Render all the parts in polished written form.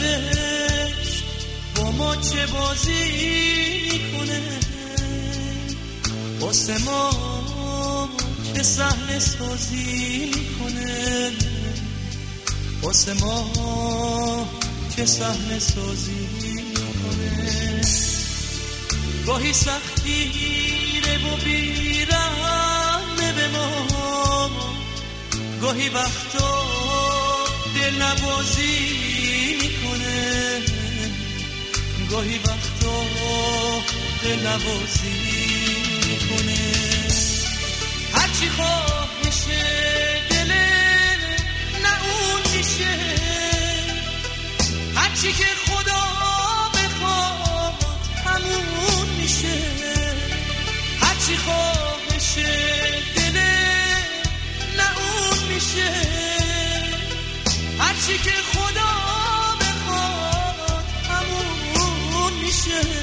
سرنوشت با ما چه بازی میکنه، واسه ما چه صحنه سازی میکنه، واسه ما چه صحنه سازی میکنه. گاهی سختیره و بیرحمه به ما، گاهی وقتا دل نوازی میکنه، گاهی وقتا دل نوازی میکنه. هرچی خواهشه دله نه اون میشه، هرچی که خدا بخواد همون میشه، هرچی خواهشه دله نه اون میشه، هرچی که خدا بخواد همون میشه.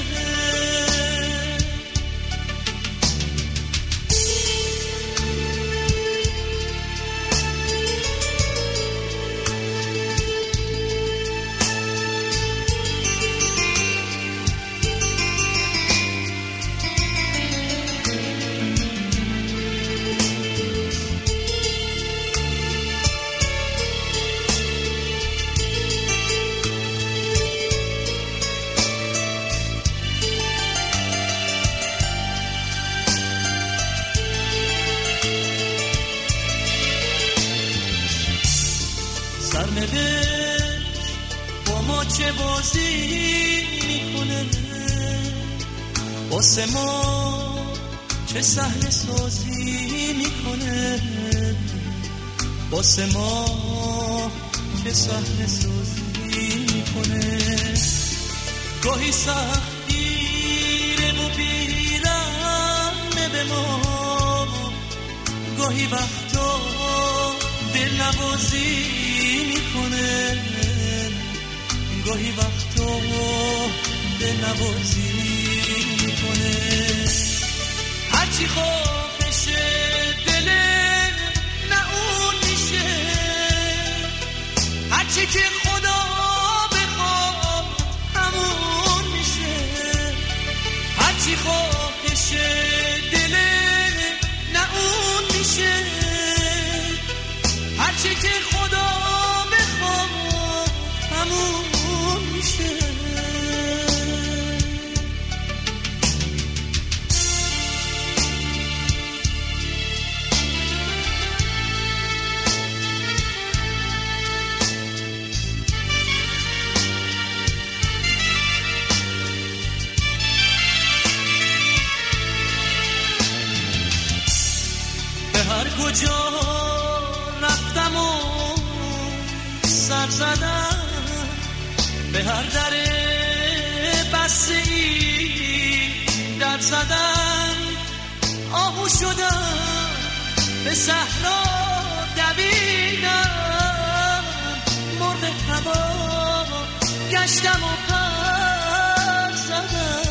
سرنوشت با ما چه بازی میکنه، واسه ما چه صحنه سازی میکنه، واسه ما چه صحنه سازی میکنه. گاهی سختیره و بیرحمه به ما، گاهی وقتا دل نوازی میکنه، گاهی وقتا دل نوازی میکنه. هرچی خواهشه دله نه اون میشه، هرچی که خدا بخواد همون میشه، هرچی خواهشه دله نه اون میشه، هرچی که خدا بخواد همون میشه. به هر کجا رفتم و سر زدم، به هر در بسته‌ای در زدم، آهو شدم به صحرا دویدم، مرغ هوا گشتم و پر زدم.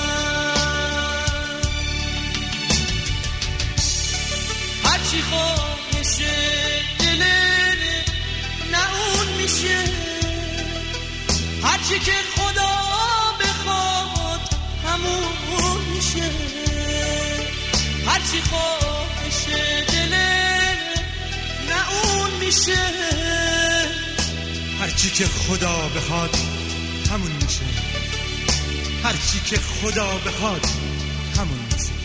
هرچی خواهشه دله نه اون میشه، هرچی که خدا بخواد همون میشه، هرچی خواهشه دله نه اون میشه، هرچی که خدا بخواد همون میشه، هرچی که خدا بخواد همون میشه.